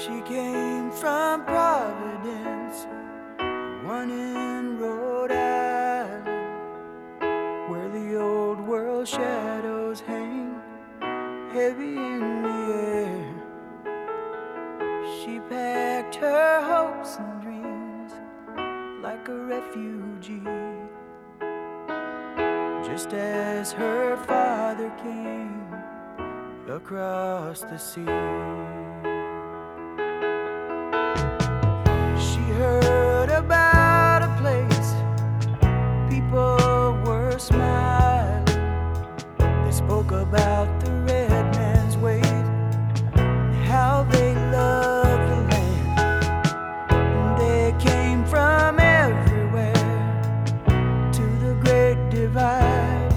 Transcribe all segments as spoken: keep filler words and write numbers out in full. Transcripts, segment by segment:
She came from Providence, one in Rhode Island, where the old world shadows hang heavy in the air. She packed her hopes and dreams like a refugee, just as her father came across the sea. She heard about a place people were smiling. They spoke about the red man's ways and how they loved the land. And they came from everywhere to the Great Divide,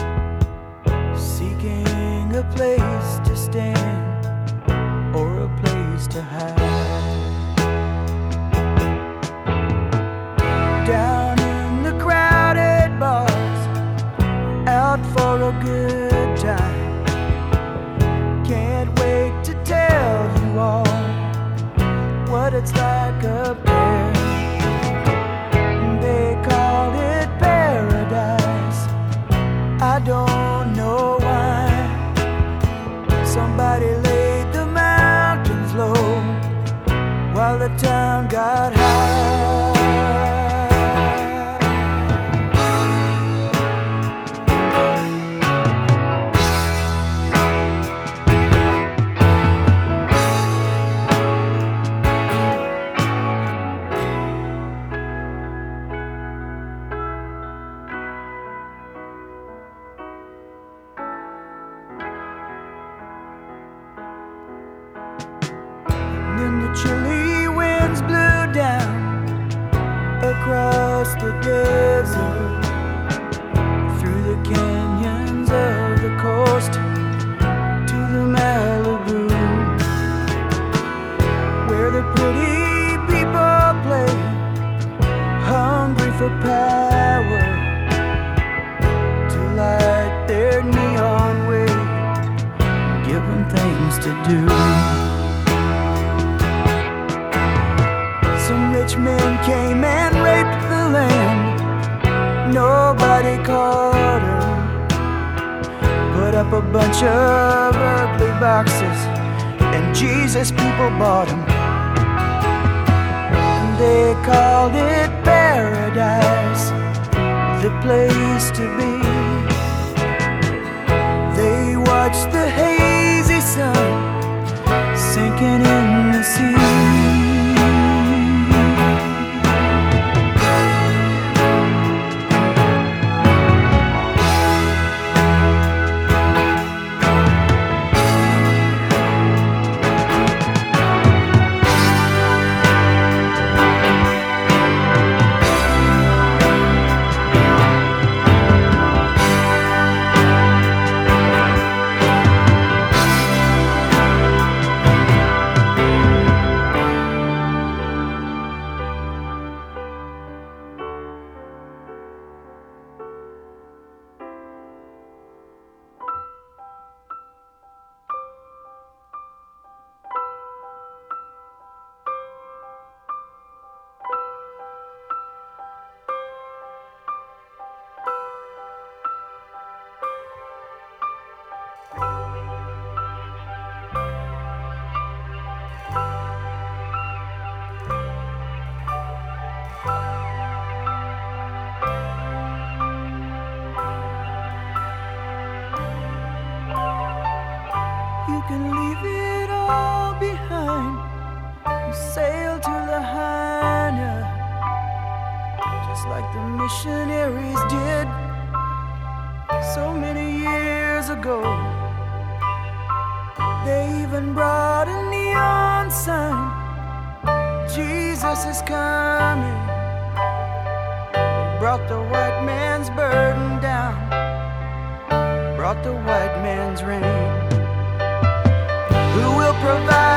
seeking a place to stand or a place to hide. Down in the crowded bars, out for a good time. Can't wait to tell you all what it's like up there. They call it paradise, I don't know why. Somebody laid the mountains low while the town got high. Then the chilly winds blew down across the desert, through the canyons of the coast to the Malibu, where the pretty people play, hungry for power, to light their neon way, give them things to do. Some rich men came and raped the land. Nobody caught them. Put up a bunch of ugly boxes, and Jesus people bought them. They called it paradise, the place to be. They watched the hazy sun sinking in the sea. You can leave it all behind and sail to Lahaina, just like the missionaries did so many years ago. They even brought a neon sign, Jesus is coming. They brought the white man's burden down, brought the white man's rain. Who will provide